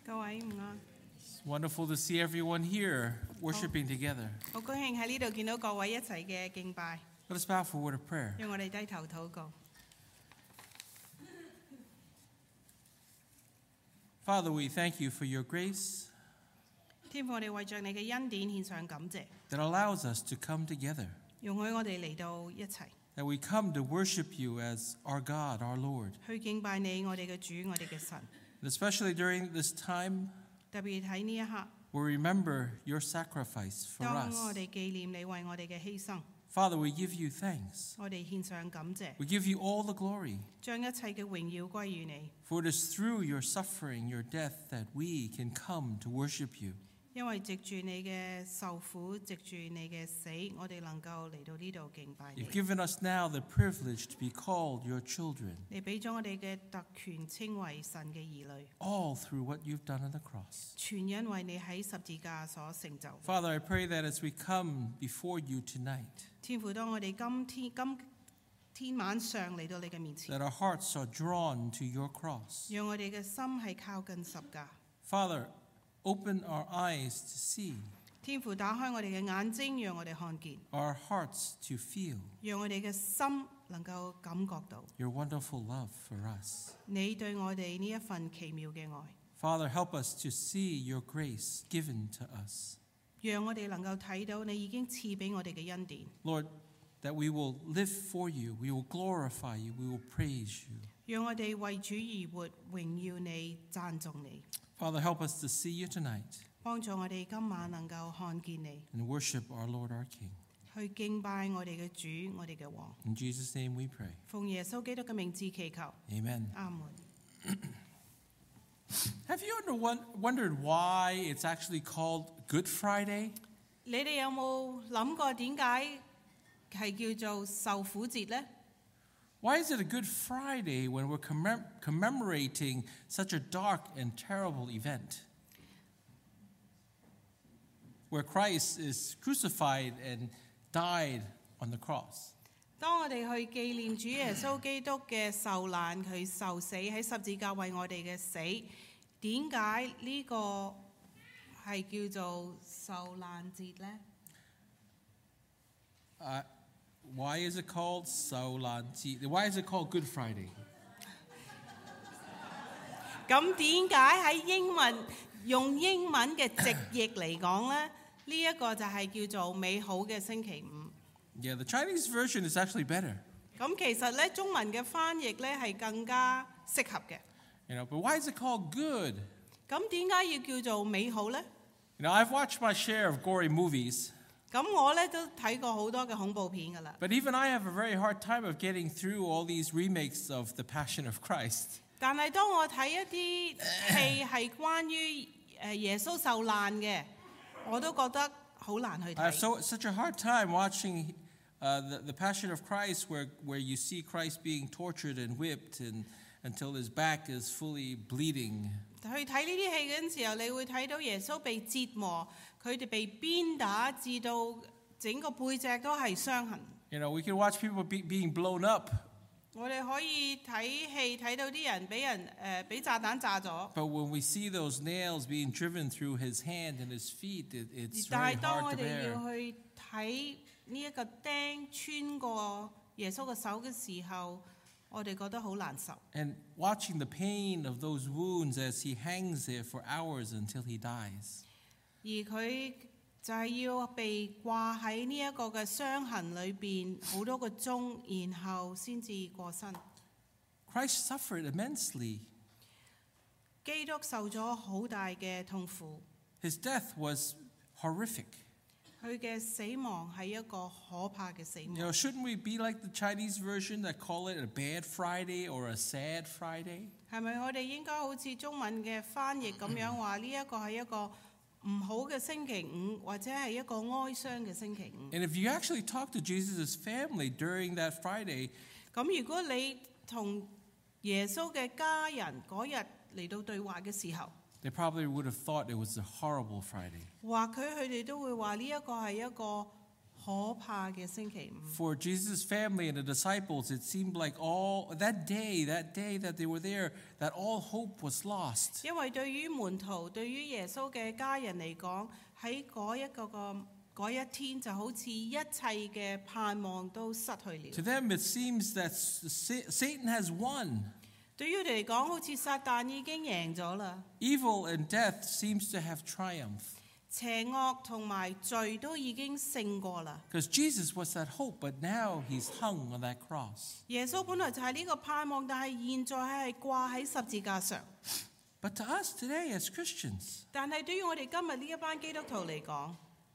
各位午安， It's wonderful to see everyone here worshiping together. 好高興喺呢度見到各位一齊嘅敬拜， Let us bow for a word of prayer. 讓我哋低頭禱告。 Father, we thank you for your grace 天父，我哋為着你嘅恩典獻上感謝， that allows us to come together, 容許我哋嚟到一齊 that we come to worship you as our God, our Lord. 去敬拜你，我哋嘅主，我哋嘅神。 And especially during this time, 特別喺呢一刻， we remember your sacrifice for 當我 us. 哋紀念你為我哋嘅犧牲， Father, we give you thanks. 我哋獻上感謝， We give you all the glory. 將一切嘅榮耀歸於你。 For it is through your suffering, your death, that we can come to worship you. 因為藉住你嘅受苦，藉住你嘅死，我哋能夠嚟到呢度敬拜你。 You've given us now the privilege to be called your children, 你俾咗我哋嘅特權，稱為神嘅兒女， all through what you've done on the cross. 全因為你喺十字架所成就。 Father, I pray that as we come before you tonight, 天父，當我哋今天晚上嚟到你嘅面前， that our hearts are drawn to your cross. 讓我哋嘅心係靠近十架。 Father, open our eyes to see, 天父，打開我哋嘅眼睛，讓我哋看見， our hearts to feel 讓我哋嘅心能夠感覺到 your wonderful love for us. 你對我哋呢一份奇妙嘅愛， Father, help us to see your grace given to us. 讓我哋能夠睇到你已經賜俾我哋嘅恩典， Lord, that we will live for you, we will glorify you, we will praise you. 讓我哋為主而活，榮耀你，讚頌你。 Father, help us to see you tonight 幫助我哋今晚能夠看見你， and worship our Lord, our King. 去敬拜我哋嘅主，我哋嘅王。 In Jesus' name we pray. 奉耶穌基督嘅名字祈求， Amen. 阿門。 Have you ever wondered why it's actually called Good Friday? 你哋有冇諗過點解係叫做受苦節呢？ Why is it a Good Friday when we're commemorating such a dark and terrible event? Where Christ is crucified and died on the cross. 當我哋去紀念主耶穌基督嘅受難，佢受死喺十字架為我哋嘅死，點解呢個係叫做受難節呢？ Why is it called Why is it called Good Friday? 咁點解喺用英文嘅直譯嚟講呢？呢一個就係叫做美好嘅星期五。 Yeah, the Chinese version is actually better. 咁其實咧，中文嘅翻譯咧係更加適合嘅。 But why is it called good? 咁點解要叫做美好呢？ I've watched my share of gory movies, 咁我咧都睇過好多嘅恐怖片㗎啦。 but even I have a very hard time of getting through all these remakes of The Passion of Christ. 但係當我睇一啲戲係關於耶穌受難嘅，我都覺得好難去 I have 睇。 such a hard time watching the Passion of Christ where you see Christ being tortured and whipped until his back is fully bleeding. 去睇呢啲戲嗰陣時候，你會睇到耶穌被折磨，佢哋被鞭打，至到整個背脊都係傷痕。 We can watch people being blown up, 我哋可以睇戲睇到啲人俾炸彈炸咗。 but when we see those nails being driven through his hand and his feet, it's 但 very 係當我 hard to 哋要 bear. 去睇呢一個釘穿過耶穌嘅手嘅時候，我哋覺得好難受。 And watching the pain of those wounds as he hangs there for hours until he dies. 而佢就係要被掛喺呢一個嘅傷痕裏邊好多個鐘，然後先至過身。 Christ suffered immensely. 基督受咗好大嘅痛苦， His death was horrific. 佢嘅死亡係一個可怕嘅死亡。 Shouldn't we be like the Chinese version that call it a bad Friday or a sad Friday? 係咪我哋應該好似中文嘅翻譯咁樣話呢一個係一個唔好嘅星期五，或者係一個哀傷嘅星期五？ And if you actually talk to Jesus' family during that Friday, 咁如果你同耶穌嘅家人嗰日嚟到對話嘅時候， they probably would have thought it was a horrible Friday. 或佢哋都會話呢一個係一個可怕嘅星期五。 For Jesus' family and the disciples, it seemed like all that day that they were there, that all hope was lost. 因為對於門徒、對於耶穌嘅家人嚟講，喺嗰一天就好似一切嘅盼望都失去了。 To them, it seems that Satan has won. 對於佢哋嚟講，好似撒旦已經贏咗啦， Evil and death seems to have triumphed. 邪惡同埋罪都已經勝過啦。 Because Jesus was that hope, but now he's hung on that cross. 耶穌本來就係呢個盼望，但係現在係掛喺十字架上。 But to us today as Christians, 但係對於我哋今日呢一班基督徒嚟講，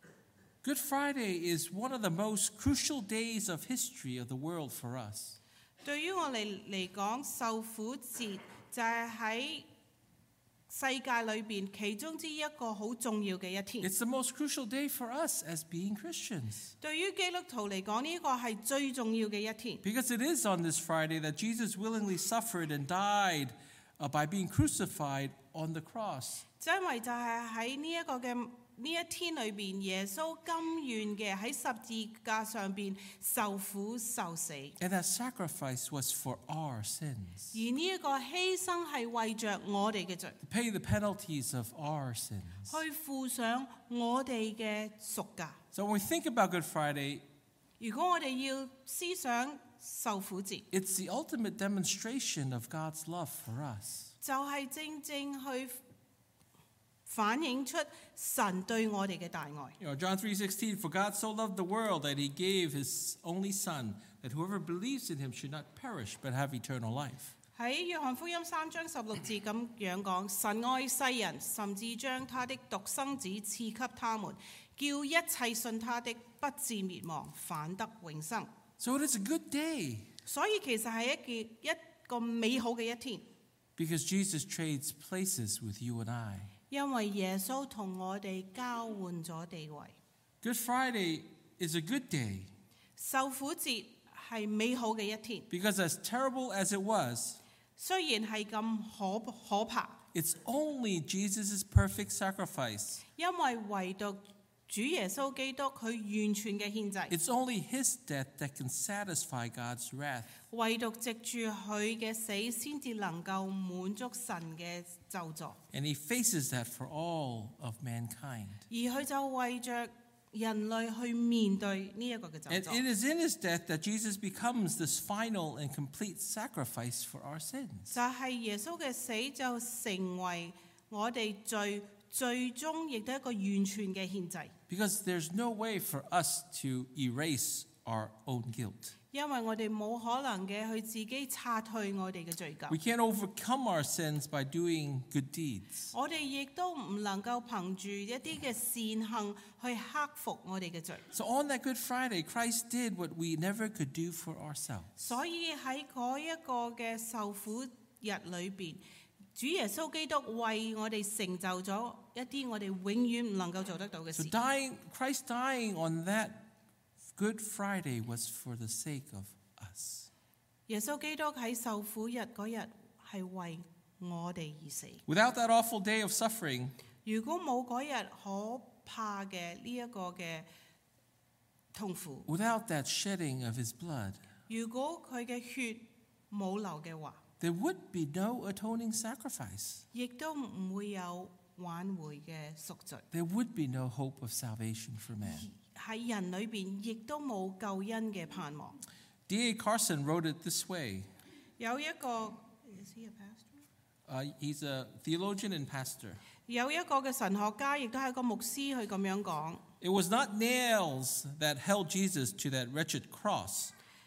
Good Friday is one of the most crucial days of history of the world for us. 對於我哋嚟講，受苦節就係喺世界裏邊其中之一個好重要嘅一天。 It's the most crucial day for us as being Christians. 對於基督徒嚟講，呢個係最重要嘅一天， Because it is on this Friday that Jesus willingly suffered and died by being crucified on the cross. 因為就係喺呢一天裏邊，耶穌甘願嘅喺十字架上邊受苦受死， And that sacrifice was for our sins, 而呢一個犧牲係為着我哋嘅罪， to pay the penalties of our sins. 去付上我哋嘅贖價。 So when we think about Good Friday, 如果我哋要思想受苦節， it's the ultimate demonstration of God's love for us. 就係正正去反映出神對我哋嘅大愛。 John 3:16, for God so loved the world that he gave his only son, that whoever believes in him should not perish but have eternal life. 喺約翰福音3章16節咁樣講，神愛世人，甚至將他的獨生子賜給他們，叫一切信他的不至滅亡，反得永生。 So it is a good day 所以其實係一個美好嘅一天， because Jesus trades places with you and I. 因為耶穌同我哋交換咗地位。 Good Friday is a good day 受苦節係美好嘅一天， because as terrible as it was, 雖然係咁可怕， it's only Jesus' perfect sacrifice. 因為唯獨主耶穌基督佢完全嘅獻祭， It's only his death that can satisfy God's wrath. 唯獨藉住佢嘅死，先至能夠滿足神嘅咒詛。 And he faces that for all of mankind. 而佢就為着人類去面對呢一個嘅咒 And it 詛。 is in his death that Jesus becomes this final and complete sacrifice for our sins. 就係耶穌嘅死就成為我哋最終亦都係一個完全嘅獻祭， Because there's no way for us to erase our own guilt. 因為我哋冇可能嘅去自己擦去我哋嘅罪疚 We，can't overcome our sins by doing good deeds. 我哋亦都唔能夠憑住一啲嘅善行去克服我哋嘅罪。 So on that Good Friday, Christ did what we never could do for ourselves. 所以喺嗰一個嘅受苦日裏邊，主耶穌基督為我哋成就咗一啲我哋永遠唔能夠做得到嘅 So 事。 Christ dying on that Good Friday was for the sake of us. 耶穌基督喺受苦日嗰日係為我哋而死。 Without that awful day of suffering, 如果冇嗰日可怕嘅呢一個嘅痛苦， without that shedding of his blood, 如果佢嘅血冇流嘅話， there would be no atoning sacrifice. 亦都唔會有挽回嘅贖罪。 There would be no hope of salvation for man. 喺人裏邊亦都冇救恩嘅盼望。 D.A. Carson wrote it this way. 有一個 Is he a pastor? He's a theologian and pastor. 有一個嘅神學家，亦都係一個牧師，佢咁樣講： It was not nails that held Jesus to that wretched cross.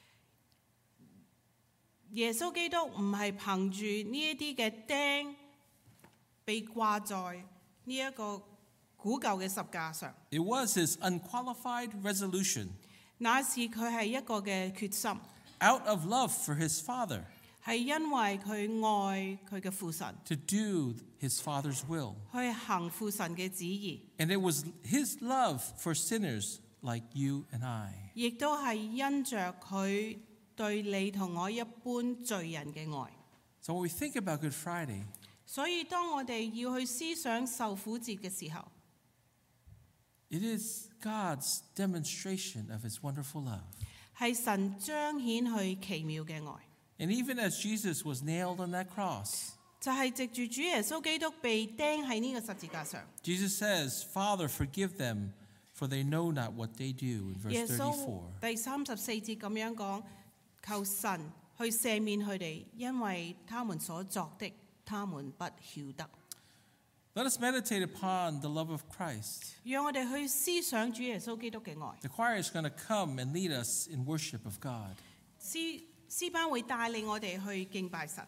耶穌基督唔係憑住呢一啲嘅釘被掛在呢一個古舊嘅十架上， It was his unqualified resolution 那是佢係一個嘅決心， out of love for his Father 係因為佢愛佢嘅父神， to do his Father's will. 去行父神嘅旨意， And it was his love for sinners like you and I. 亦都係因着佢對你同我一般罪人嘅愛。 So when we think about Good Friday, 所以當我哋要去思想受苦節嘅時候， It is God's demonstration of his wonderful love. 係神彰顯佢奇妙嘅愛。 And even as Jesus was nailed on that cross, 就係藉住主耶穌基督被釘喺呢個十字架上， Jesus says, Father, forgive them, for they know not what they do, in 耶 verse 穌 34. 第34節咁樣講：求神去赦免佢哋，因為他們所作的，他們不曉得。 Let us meditate upon the love of Christ. 讓我哋去思想主耶穌基督嘅愛。 The choir is going to come and lead us in worship of God. 詩班會帶領我哋去敬拜神。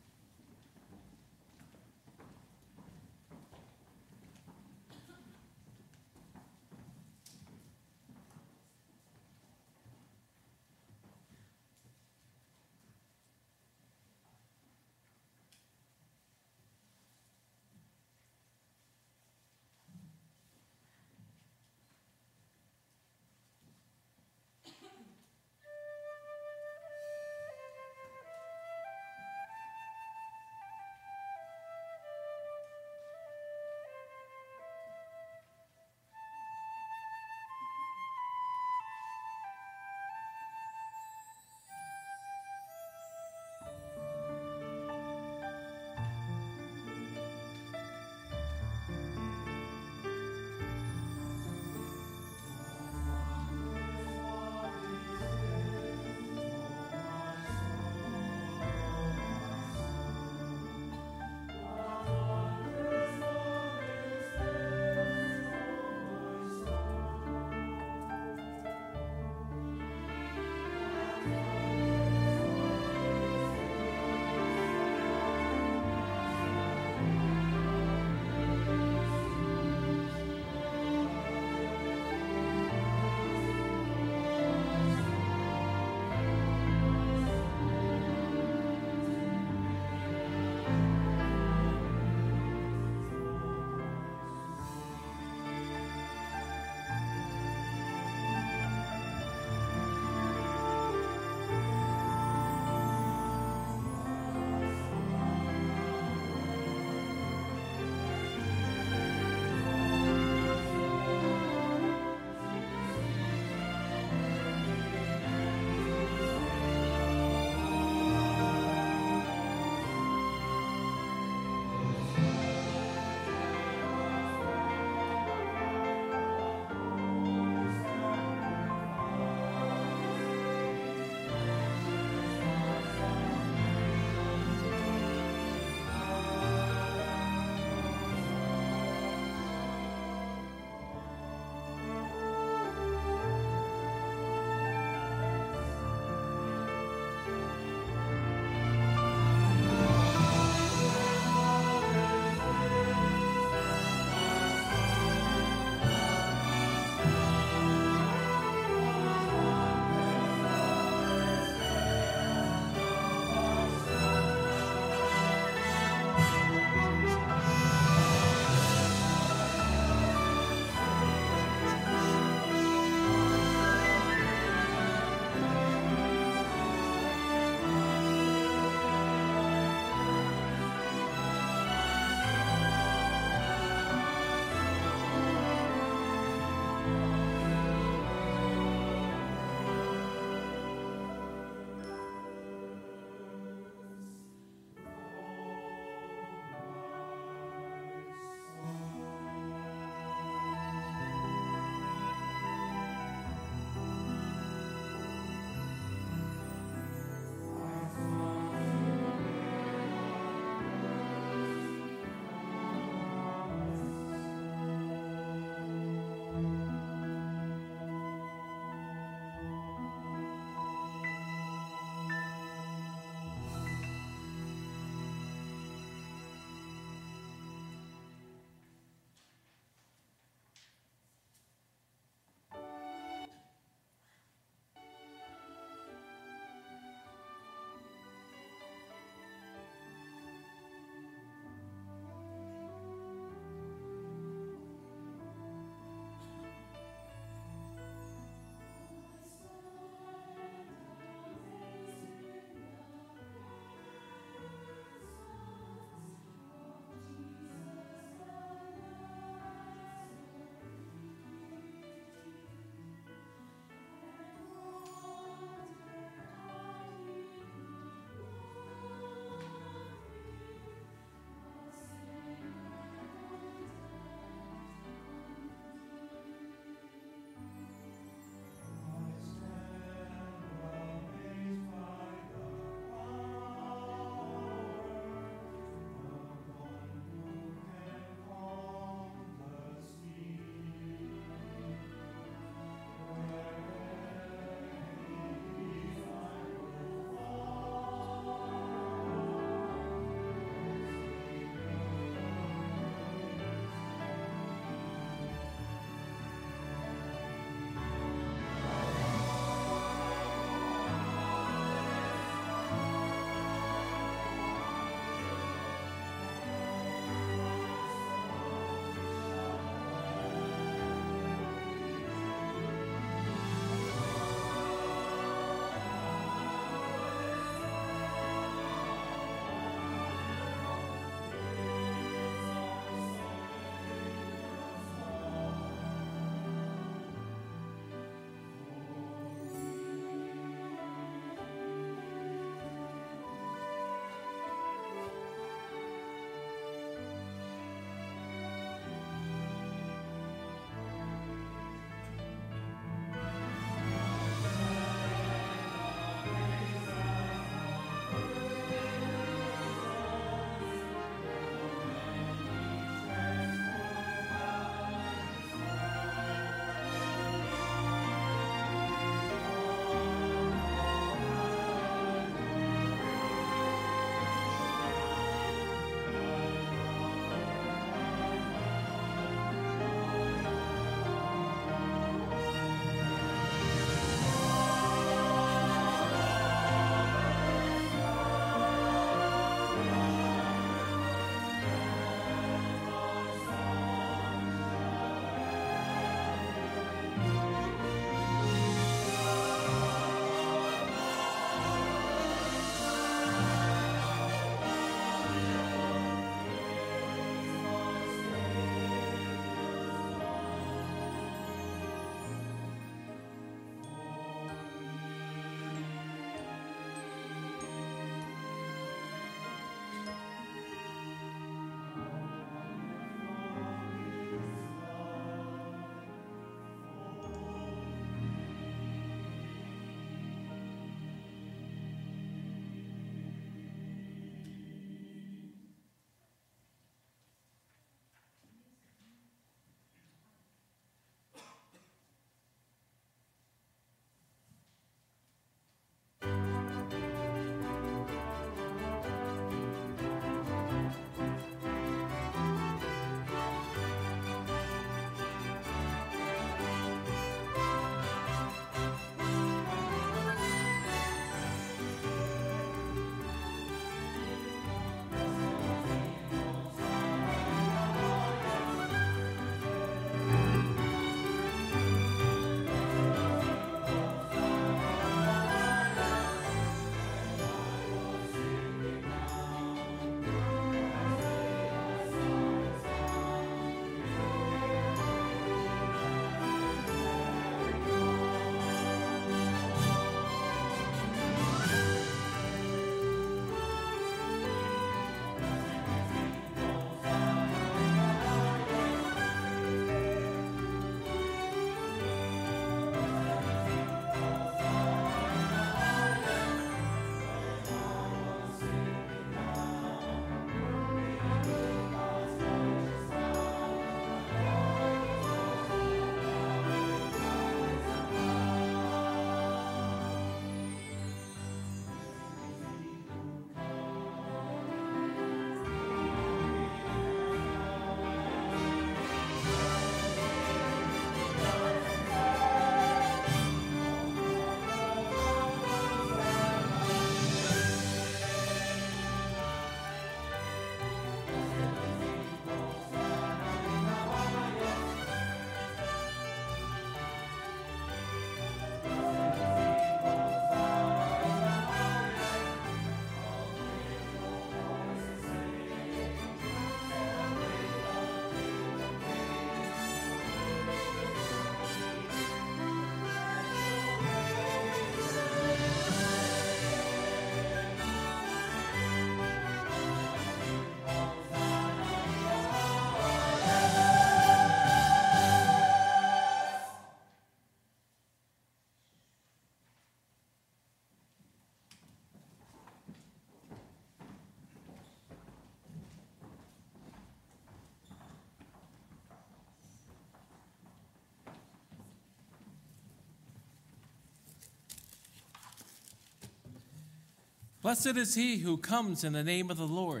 Blessed is he who comes in the name of the Lord.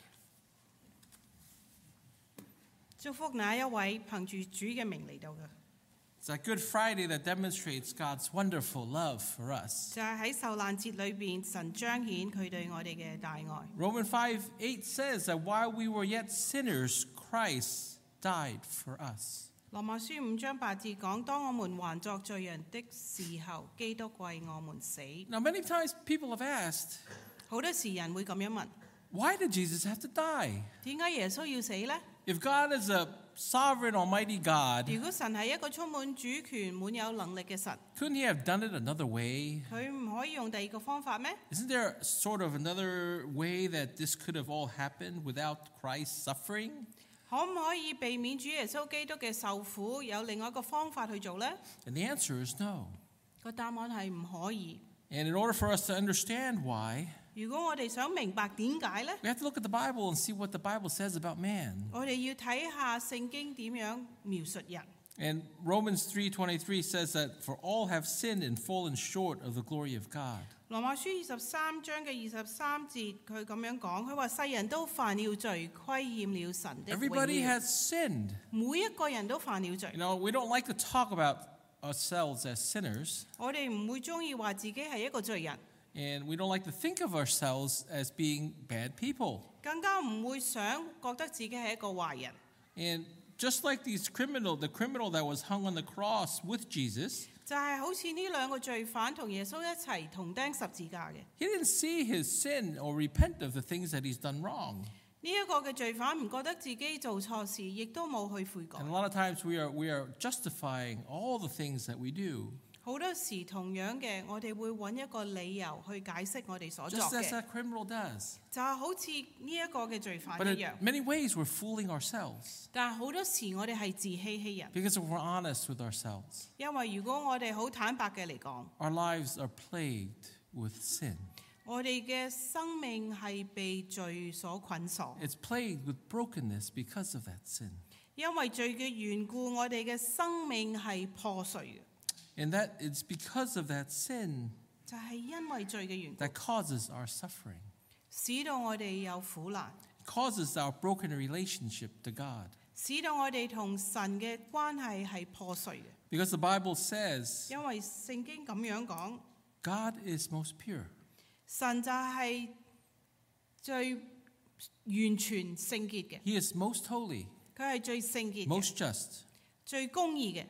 祝福那一位憑住主嘅名嚟到嘅， It's that Good Friday that demonstrates God's wonderful love for us. 就係喺受難節裏邊，神彰顯佢對我哋嘅大愛。 Romans 5:8 says that while we were yet sinners, Christ died for us. 羅馬書5章8節講：當我們還作罪人的時候，基督為我們死。 Now, many times people have asked, 好多時人會咁樣問： why did Jesus have to die? 點解耶穌要死呢？ If God is a sovereign, almighty God, 如果神係一個充滿主權、滿有能力嘅神， couldn't he have done it another way? 佢唔可以用第二個方法咩？ Isn't there sort of another way that this could have all happened without Christ suffering? 可唔可以避免主耶穌基督嘅受苦？有另外一個方法去做呢？ And the answer is no. 個答案係唔可以。 And in order for us to understand why, 如果我哋想明白點解呢， we have to look at the Bible and see what the Bible says about man. 我哋要睇下聖經點樣描述人。 And Romans 3:23 says that for all have sinned and fallen short of the glory of God. 羅馬書23章嘅23節，佢咁樣講，佢話世人都犯了罪，虧欠了神的榮 Everybody 耀。 has sinned. 每一個人都犯了罪 You。know, we don't like to talk about ourselves as sinners, 我哋唔會中意話自己係一個罪人， and we don't like to think of ourselves as being bad people. 更加唔會想覺得自己係一個壞人。 And just like the criminal that was hung on the cross with Jesus, 就係好似呢兩個罪犯同耶穌一齊同釘十字架嘅。 he didn't see his sin or repent of the things that he's done wrong. 呢一個嘅罪犯唔覺得自己做錯事，亦都冇去悔改 And a。lot of times we are justifying all the things that we do, 好多時同樣嘅，我哋會揾一個理由去解釋我哋所作 just as 嘅， that criminal does. 就係好似呢一個嘅罪犯 But 一 in 樣。 many ways, we're fooling ourselves 但係好多時我哋係自欺欺人， because if we're honest with ourselves, 因為如果我哋好坦白嘅嚟講， our lives are plagued with sin. 我哋嘅生命係被罪所捆鎖， It's plagued with brokenness because of that sin. 因為罪嘅緣故，我哋嘅生命係破碎 And that it's because of that sin 嘅，就係因為罪嘅緣故， that causes our suffering, 使到我哋有苦難， causes our broken relationship to God. 使到我哋同神嘅關係係破碎嘅。 Because the Bible says 因為聖經咁樣講， God is most pure. 神就係最完全聖潔嘅， He is most holy, 佢係最聖潔嘅、 most just. 最公義嘅，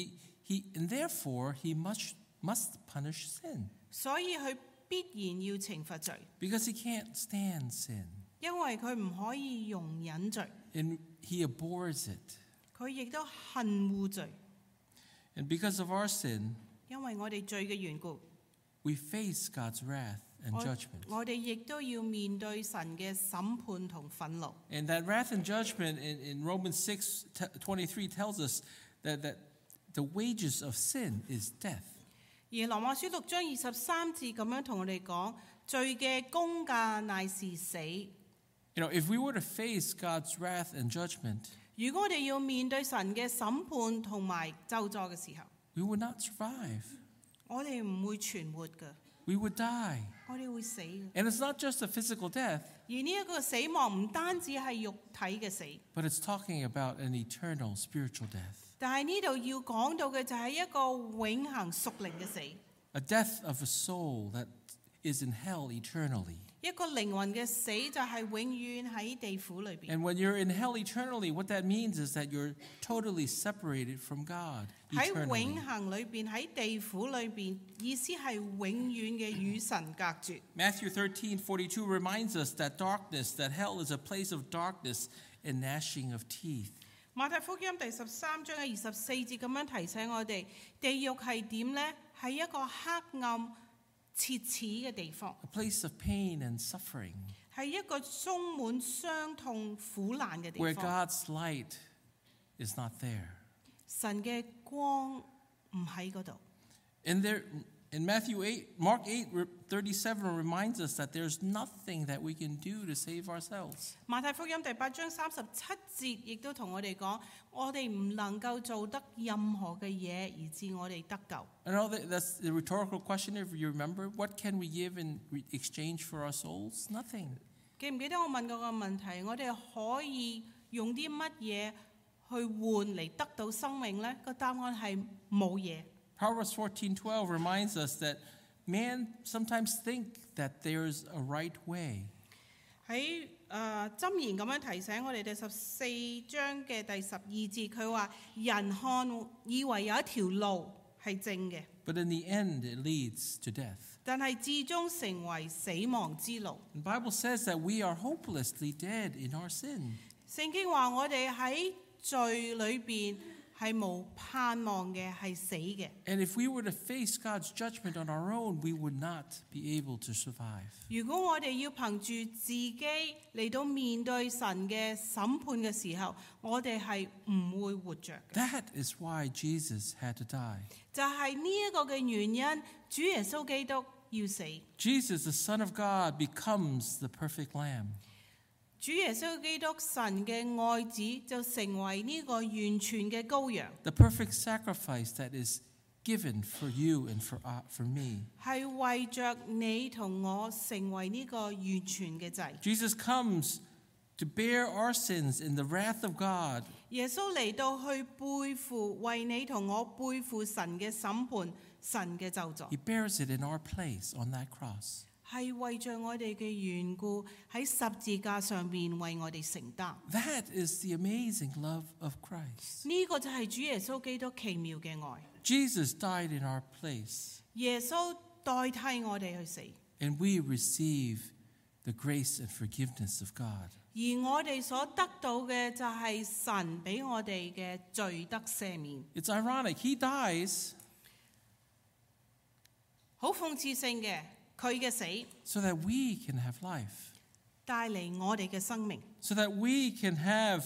And therefore he must punish sin 所以佢必然要懲罰罪， because he can't stand sin 因為佢唔可以容忍罪， and he abhors it. 佢亦都恨惡罪， And because of our sin, 因為我哋罪嘅緣故， we face God's wrath and 我 judgment. 我哋亦都要面對神嘅審判同憤怒。 And that wrath and judgment in Romans 6:23 tells us that the wages of sin is death. 而羅馬書6章23節咁樣同我哋講，罪嘅工價乃是死。 You know, if we were to face God's wrath and judgment, 如果我哋要面對神嘅審判同埋咒詛嘅時候， we would not survive. 我哋唔會存活嘅， We would die. 我哋會死嘅。 And it's not just a physical death, 而呢一個死亡唔單止係肉體嘅死， but it's talking about an eternal spiritual death. 但係呢度要講到嘅就係一個永恆屬靈嘅死， A death of a soul that is in hell eternally. 一個靈魂嘅死就係永遠喺地府裏邊。 And when you're in hell eternally, what that means is that you're totally separated from God 喺 eternally. 永恆裏邊，喺地府裏邊，意思係永遠嘅與神隔絕。 Matthew 13:42 reminds us that that hell is a place of darkness and gnashing of teeth. 馬太福音第13章嘅24節咁樣提醒我哋，地獄係點呢？係一個黑暗切齒嘅地方， A place of pain and suffering, 係一個充滿傷痛苦難嘅地 where 方。 God's light is not there. 神嘅光唔喺嗰度， And In Mark 8:37 reminds us that there's nothing that we can do to save ourselves. 馬太福音第8章37節亦都同我哋講，我哋唔能夠做得任何嘅嘢，以致我哋得救。 I know that's the rhetorical question if you remember. What can we give in exchange for our souls? Nothing. 記唔記得我問過個問題？我哋可以用啲乜嘢去換嚟得到生命呢？個答案係冇嘢。 Proverbs 14:12 reminds us that man sometimes think that there's a right way. 喺箴言咁樣提醒我哋第14章嘅第12節，佢話人看以為有一條路係正嘅， But in the end, it leads to death. 但係至終成為死亡之路。 The Bible says that we are hopelessly dead in our sin. 聖經話我哋喺罪裏邊係無盼望嘅，係死嘅。 And if we were to face God's judgment on our own, we would not be able to survive. 如果我哋要憑住自己嚟到面對神嘅審判嘅時候，我哋係唔會活着嘅。 That is why Jesus had to die. 就係呢一個嘅原因，主耶穌基督要死。 Jesus, the Son of God, becomes the perfect lamb. 主耶穌基督神嘅愛子就成為呢個完全嘅羔羊， The perfect sacrifice that is given for you and for me. 係為着你同我成為呢個完全嘅祭。 Jesus comes to bear our sins in the wrath of God. 耶穌嚟到去背負，為你同我背負神嘅審判、神嘅咒詛， He bears it in our place on that cross. 係為着我哋嘅緣故喺十字架上面為我哋承擔。 That is the amazing love of Christ. 呢個就係主耶穌基督奇妙嘅愛。 Jesus died in our place, 耶穌代替我哋去死， and we receive the grace and forgiveness of God. 而我哋所得到嘅就係神俾我哋嘅罪得赦免。 It's ironic. He dies 好諷刺性嘅，佢嘅死 so that we can have life, 帶嚟我哋嘅生命， so that we can have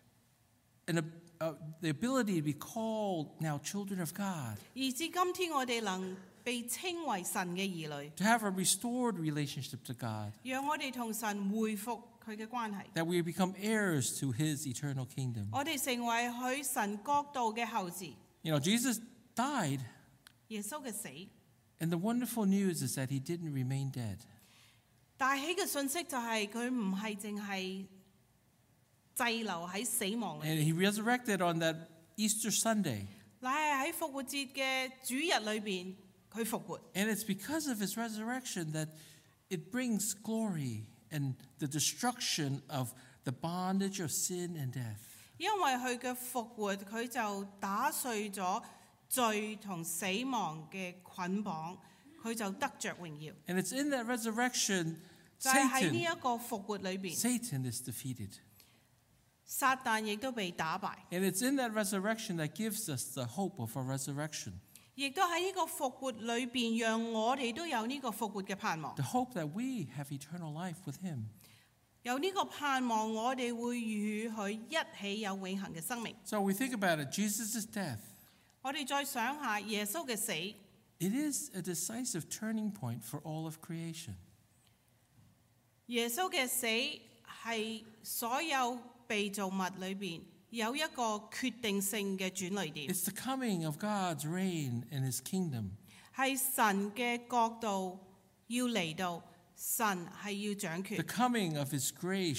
the ability to be called now children of God, 以至今天我哋能被稱為神嘅兒女， to have a restored relationship to God, 讓我哋同神恢復佢嘅關係， that we become heirs to His eternal kingdom. 我哋成為佢神國度嘅後嗣。 You know, Jesus died, 耶穌嘅死 and the wonderful news is that He didn't remain dead. 帶起嘅信息就係佢唔係淨係滯留喺死亡裏， And He resurrected on that Easter Sunday. 乃係喺復活節嘅主日裏邊佢復活。 And it's because of His resurrection that it brings glory and the destruction of the bondage of sin and death. 因為佢嘅復活，佢就打碎咗罪同死亡嘅捆綁，佢就得着榮耀。 And it's in that resurrection, 就係喺呢 Satan 一個復活裏邊， is defeated. 撒旦亦都被打敗， And it's in that resurrection that gives us the hope of our resurrection. 亦都喺呢個復活裏邊，讓我哋都有呢個復活嘅盼望。 The hope that we have eternal life with Him. 有呢個盼望，我哋會與佢一起有永恆嘅生命。 So we think about it, Jesus' death. 我哋再想下耶穌嘅死， It is a decisive turning point for all of creation. 耶穌嘅死係所有被造物裏邊有一個決定性嘅轉捩點， It's the coming of God's reign and His kingdom. 係神嘅國度要嚟到，神係要掌 The 權， coming of His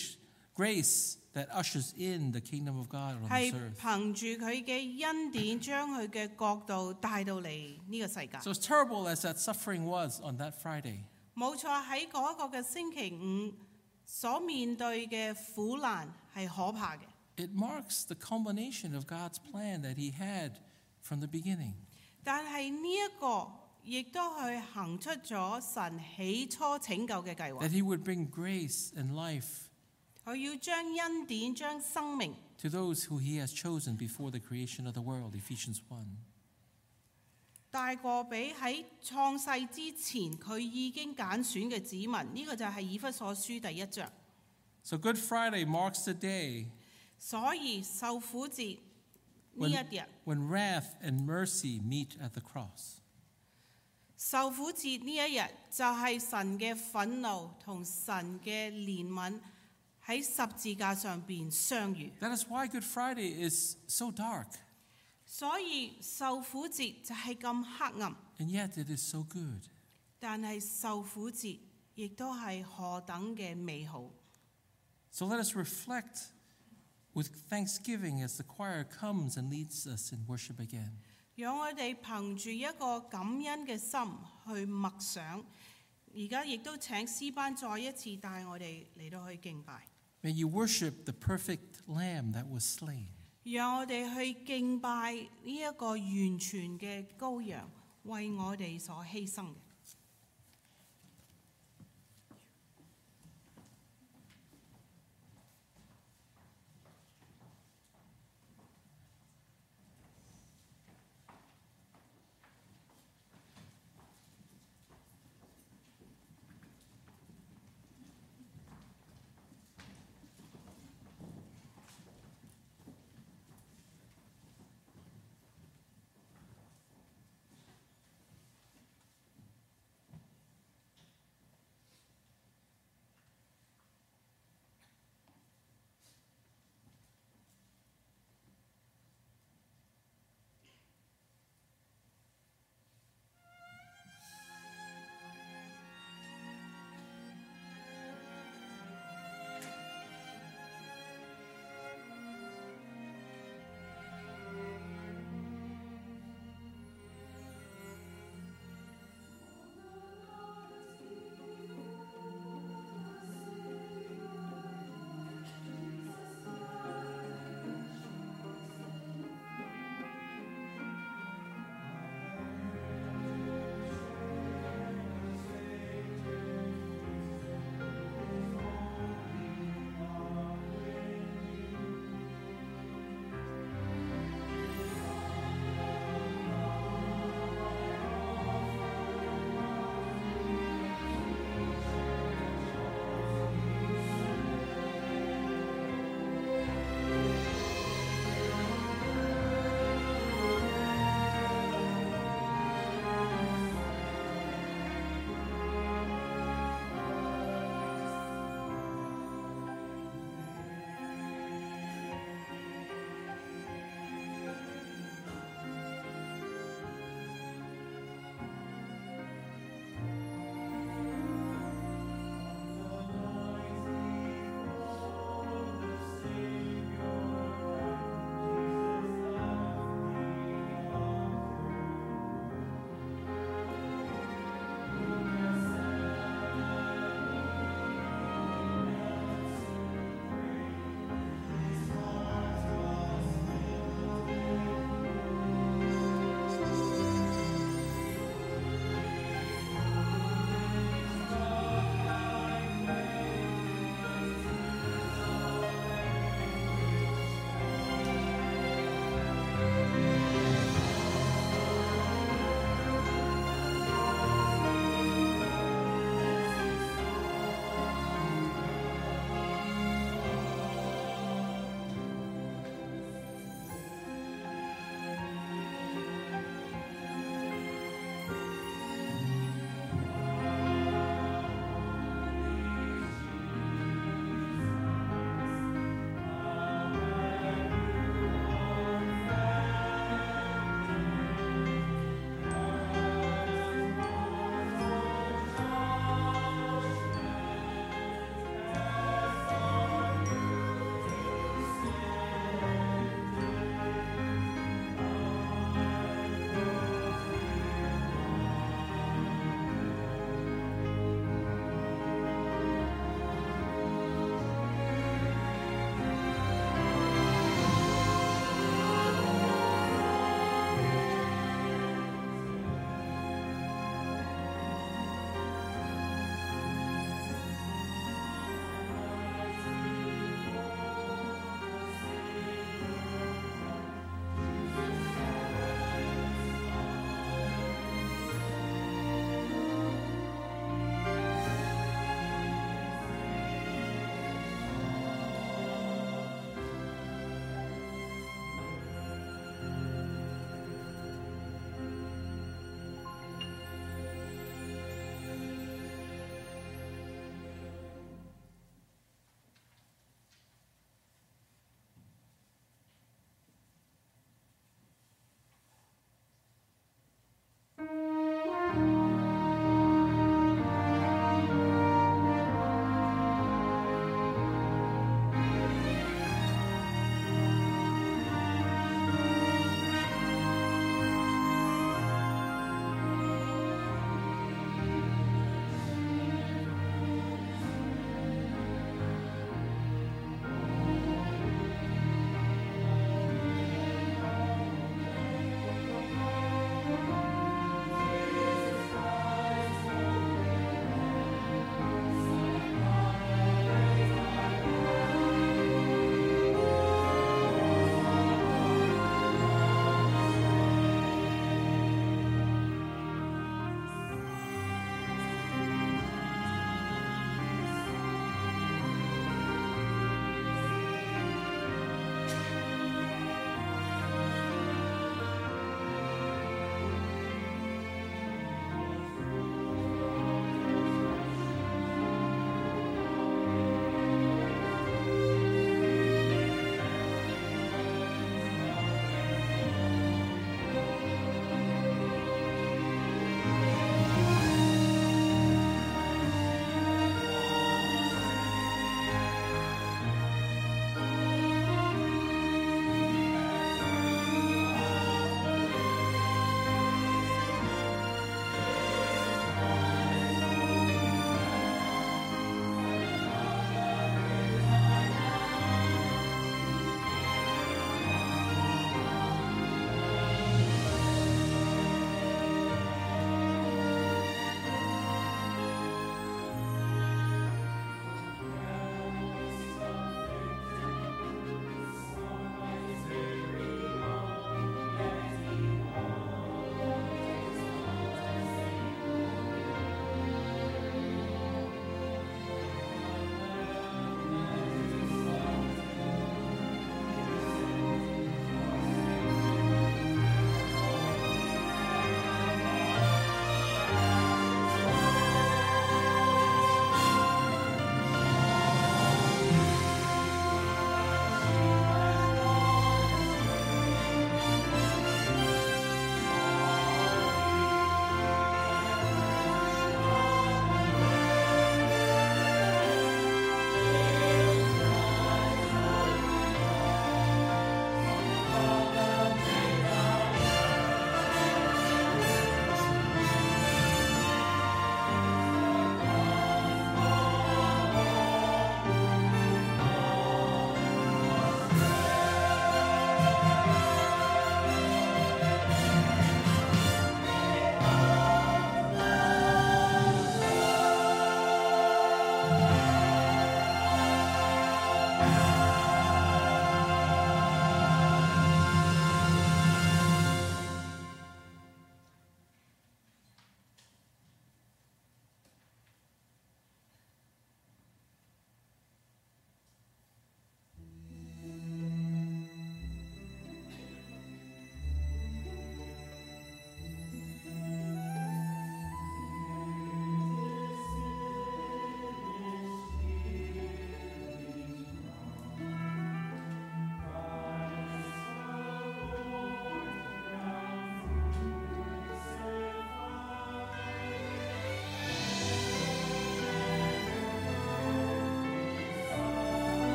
grace that ushers in the kingdom of God on 係 this earth. 憑住佢嘅恩典將佢嘅國度帶到嚟呢個世界。 So as terrible as that suffering was on that Friday, 冇錯，喺嗰一個嘅星期五所面對嘅苦難係可怕嘅， it marks the culmination of God's plan that He had from the beginning. 但係呢一個亦都去行出咗神起初拯救嘅計 That 劃。 He would bring grace and life 佢要將恩典、將生命 to those who He has chosen before the creation of the world, Ephesians 1. 帶過俾喺創世之前佢已經揀選嘅子民。呢、個就係以弗所書第1章。 So Good Friday marks the day 所以受苦節呢一日 when wrath and mercy meet at the cross. 受苦節呢一日就係神嘅憤怒同神嘅憐憫喺十字架上邊相遇。 That is why Good Friday is so dark, 所以受苦節就係咁黑暗， and yet it is so good. 但係受苦節亦都係何等嘅美好。 So let us reflect with thanksgiving as the choir comes and leads us in worship again. 讓我哋憑住一個感恩嘅心去默想，而家亦都請詩班再一次帶我哋嚟到去敬拜。 May you worship the perfect Lamb that was slain. 讓我哋去敬拜呢一個完全嘅羔羊，為我哋所犧牲嘅。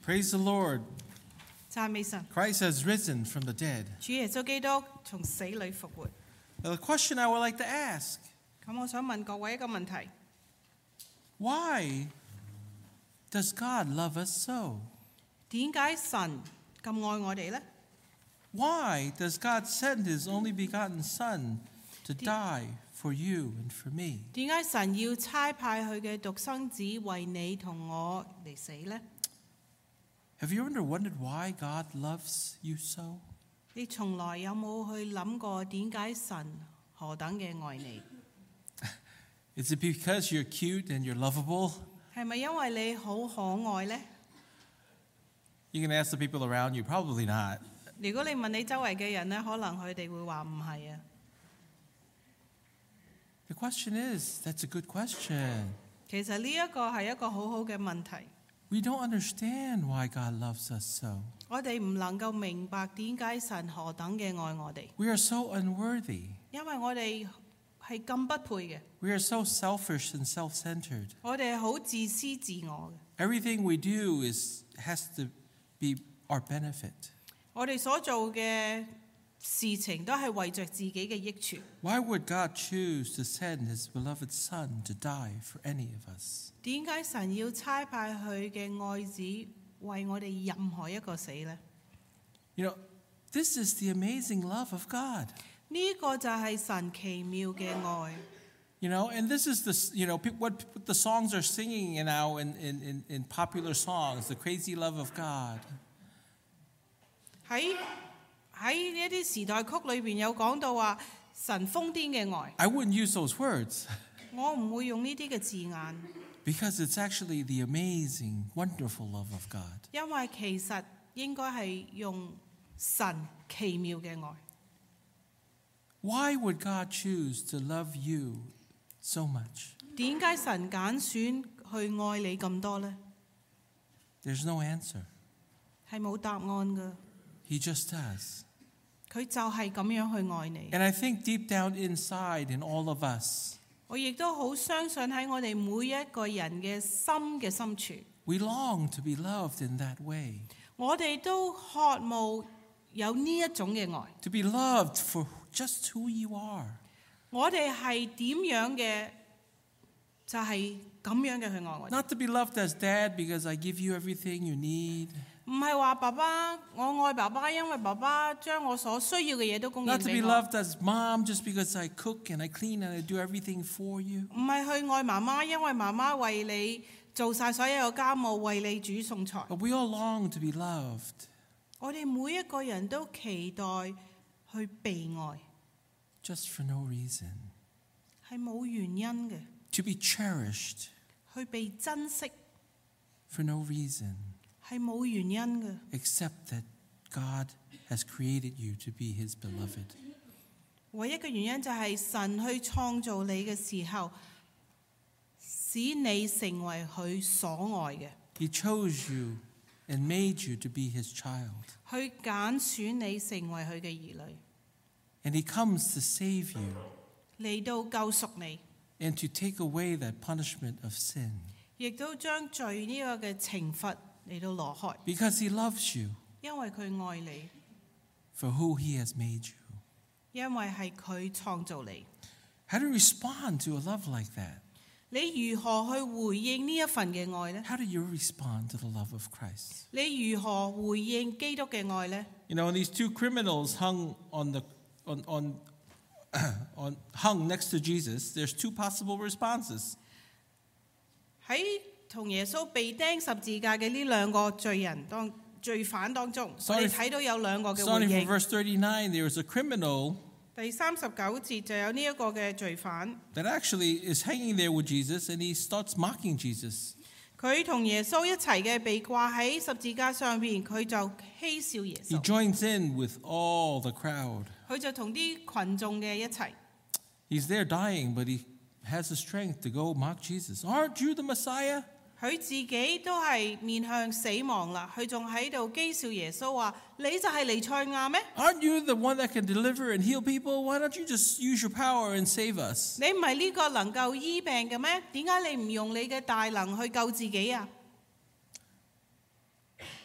Praise the Lord. 讚美神， Christ has risen from the dead. 主耶穌基督從死裏復活。 Now, the question I would like to ask, 咁我想問各位一個問題： why does God love us so? 點解神咁愛我哋呢？ Why does God send his only begotten Son to die for you and for me? 點解神要差派佢嘅獨生子為你同我嚟死呢？ Have you ever wondered why God loves you so? 你從來有冇去諗過點解神何等嘅愛你？ Is it because you're cute and you're lovable? 係咪因為你好可愛呢？ You can ask the people around you, probably not. 如果你問你周圍嘅人呢，可能佢哋會話唔係啊。 The question is, that's a good question. 其實呢一個係一個好好嘅問題。 We don't understand why God loves us so. 我哋唔能夠明白點解神何等嘅愛我哋， We are so unworthy. 因為我哋係咁不配嘅， We are so selfish and self-centered. 我哋係好自私自我嘅。 Everything we do has to be our benefit. 我哋所做嘅事情都係為着自己嘅益處。 Why would God choose to send his beloved Son to die for any of us? 點解神要差派佢嘅愛子為我哋任何一個死呢？ You know, this is the amazing love of God. 呢個就係神奇妙嘅愛。 You know, and this is what the songs are singing now in popular songs, the crazy love of God. 喺呢一啲時代曲裏邊有講到話神瘋癲嘅愛， I wouldn't use those words 我唔會用呢啲嘅字眼， because it's actually the amazing, wonderful love of God. 因為其實應該係用神奇妙嘅愛。 Why would God choose to love you so much? 點解神揀選去愛你咁多呢？ There's no answer. 係冇答案㗎， He just does. 佢就係咁樣去愛你。 And I think deep down inside in all of us, 我亦都好相信喺我哋每一個人嘅心嘅深處， we long to be loved in that way. 我哋都渴慕有呢一種嘅愛。 To be loved for just who you are. 我哋係點樣嘅，就係咁樣嘅去愛我哋。 Not to be loved as dad because I give you everything you need. 唔係話爸爸，我愛爸爸，因為爸爸將我所需要嘅嘢都供應 Not to be 俾我。 loved as mom just because I cook and I clean and I do everything for you. 唔係去愛媽媽，因為媽媽為你做晒所有嘅家務，為你煮餸菜。 But we all long to be loved 我哋每一個人都期待去被愛， just for no reason. 係冇原因嘅， To be cherished 去被珍惜 for no reason 係冇原因嘅， except that God has created you to be his beloved. 唯一嘅原因就係神去創造你嘅時候，使你成為佢所愛嘅， He chose you and made you to be his child. 去揀選你成為佢嘅兒女， And he comes to save you 嚟到救贖你， and to take away that punishment of sin. 亦都將罪呢個嘅懲罰嚟到挪開， Because he loves you 因為佢愛你， for who he has made you. 因為係佢創造你。 How do you respond to a love like that? 你如何去回應呢一份嘅愛呢？ How do you respond to the love of Christ? 你如何回應基督嘅愛呢？ You know, when these two criminals hung hung next to Jesus, there's two possible responses. 喺同耶穌被釘十字架嘅呢兩個罪犯當中，我 Sorry 哋睇到有兩個嘅回 Starting from 應。 verse 39, there was a criminal 第39節就有呢一個嘅罪犯， that actually is hanging there with Jesus, and he starts mocking Jesus. 佢同耶穌一齊嘅被掛喺十字架上邊，佢就嬉笑耶 He 穌， joins in with all the crowd. 佢就同啲群眾嘅一齊。 He's there dying, but he has the strength to go mock Jesus. Aren't you the Messiah? 佢自己都係面向死亡啦，佢仲喺度譏笑耶穌話：你就係彌賽亞咩？ Aren't you the one that can deliver and heal people? Why don't you just use your power and save us? 你唔係呢個能夠醫病嘅咩？點解你唔用你嘅大能去救自己啊？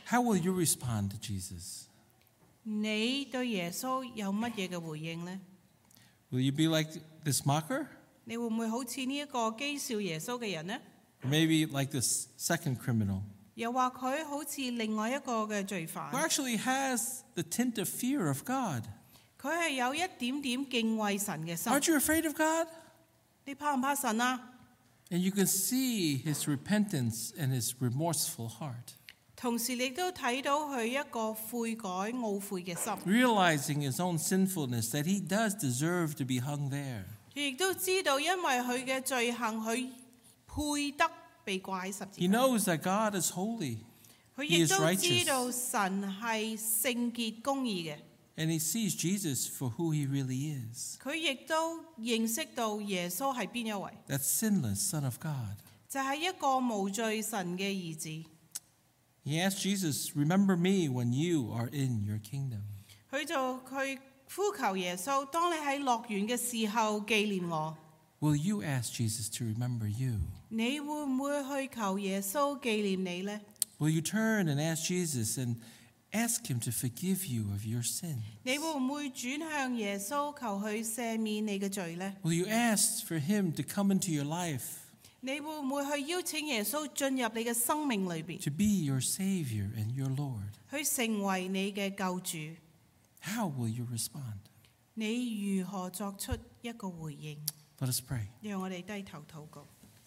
How will you respond to Jesus? 你對耶穌有乜嘢嘅回應呢？ Will you be like this mocker? 你會唔會好似呢一個譏笑耶穌嘅人呢？ Or maybe like this second criminal, 又話佢好似另外一個嘅罪犯 who，actually has the tint of fear of God? 佢係有一點點敬畏神嘅心。 Aren't you afraid of God? 你怕唔怕神啊？ And you can see his repentance and his remorseful heart, 同時你都睇到佢一個悔改懊悔嘅心， realizing his own sinfulness, that he does deserve to be hung there. 佢亦都知道因為佢嘅罪行，佢配得被掛喺十字 He 架。 knows that God is holy, 佢 He 亦 is 都 righteous. 知道神係聖潔公義嘅， and he sees Jesus for who he really is, 佢亦都認識到耶穌係邊一位， that sinless Son of God. 就係一個無罪神嘅兒子。 He asked Jesus, "Remember me when you are in your kingdom." 佢呼求耶穌，當你喺樂園嘅時候紀念我。 Will you ask Jesus to remember you? 你會唔會去求耶穌紀念你呢？ Will you turn and ask Jesus and ask him to forgive you of your sin? 你會唔會轉向耶穌求佢赦免你嘅罪呢？ Will you ask for him to come into your life, 你會唔會去邀請耶穌進入你嘅生命裏邊， to be your Savior and your Lord? 去成為你嘅救主？ How will you respond? 你如何作出一個回應？ Let us pray. 讓我哋低頭禱告。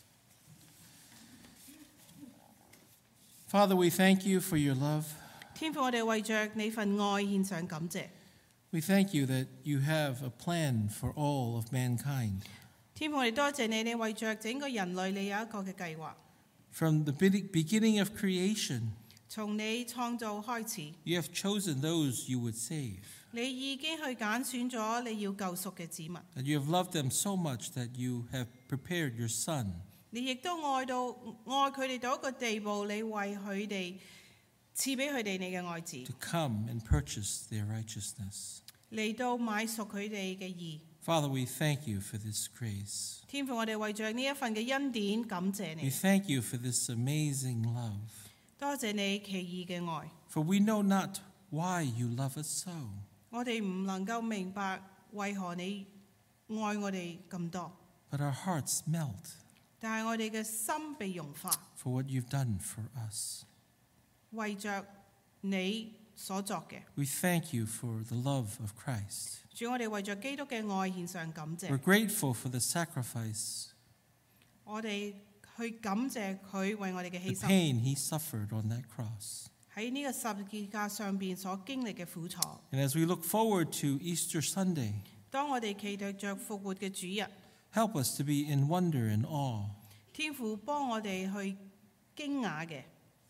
Father, we thank you for your love. 天父，我哋為着你份愛獻上感謝。 We thank you that you have a plan for all of mankind. 天父，我哋多謝你，你為着整個人類，你有一個嘅計劃。 From the beginning of creation, 從你創造開始， you have chosen those you would save. 你已經去揀選咗你要救贖嘅子民。 And you have loved them so much that you have prepared your Son, 你亦都愛佢哋到一個地步，你為佢哋賜俾佢哋你嘅愛子， to come and purchase their righteousness. 嚟到買贖佢哋嘅義。 Father, we thank you for this grace. 天父，我哋為着呢一份嘅恩典感謝 We 你， thank you for this amazing love. 多謝你奇異嘅愛。 For we know not why you love us so. 我哋唔能夠明白為何你愛我哋咁多， But our hearts melt 但係我哋嘅心被融化， for what you've done for us. 為着你所作嘅。 We thank you for the love of Christ. 主，我哋為着基督嘅愛獻上感 We're 謝， grateful for the sacrifice, 我哋去感謝佢為我哋嘅 the 犧牲， pain he suffered on that cross. 喺呢個十字架上邊所經歷嘅苦楚。 And as we look forward to Easter Sunday, 當我哋期待着復活嘅主日， help us to be in wonder and awe, 天父幫我哋去驚訝嘅，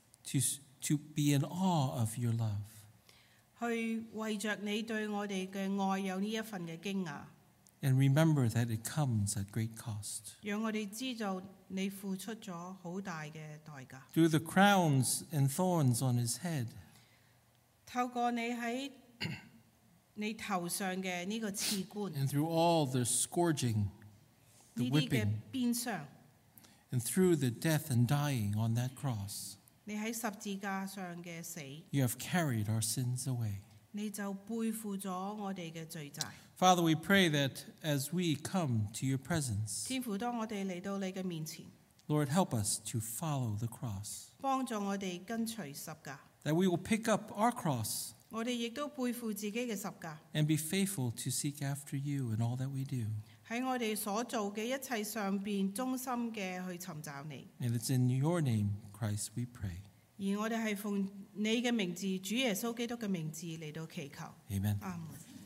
to be in awe of your love. 去為着你對我哋嘅愛有呢一份嘅驚訝， And remember that it comes at great cost. 讓我哋知道你付出咗好大嘅代價。 Through the crowns and thorns on his head, 透過你喺你頭上嘅呢個刺冠， and through all the scourging, the 呢啲嘅 whipping, 鞭傷， and through the death and dying on that cross, 你喺十字架上嘅死， you have carried our sins away. 你就背負咗我哋嘅罪債。 Father, we pray that as we come to your presence, 天父，當我哋嚟到你嘅面前， Lord, help us to follow the cross, 幫助我哋跟隨十架， that we will pick up our cross 我哋亦都背負自己嘅十架， and be faithful to seek after you in all that we do. 喺我哋所做嘅一切上邊，忠心嘅去尋找你。 And it's in your name, Christ, we pray. 而我哋係奉你嘅名字，主耶穌基督嘅名字嚟到祈求。 Amen. 阿門。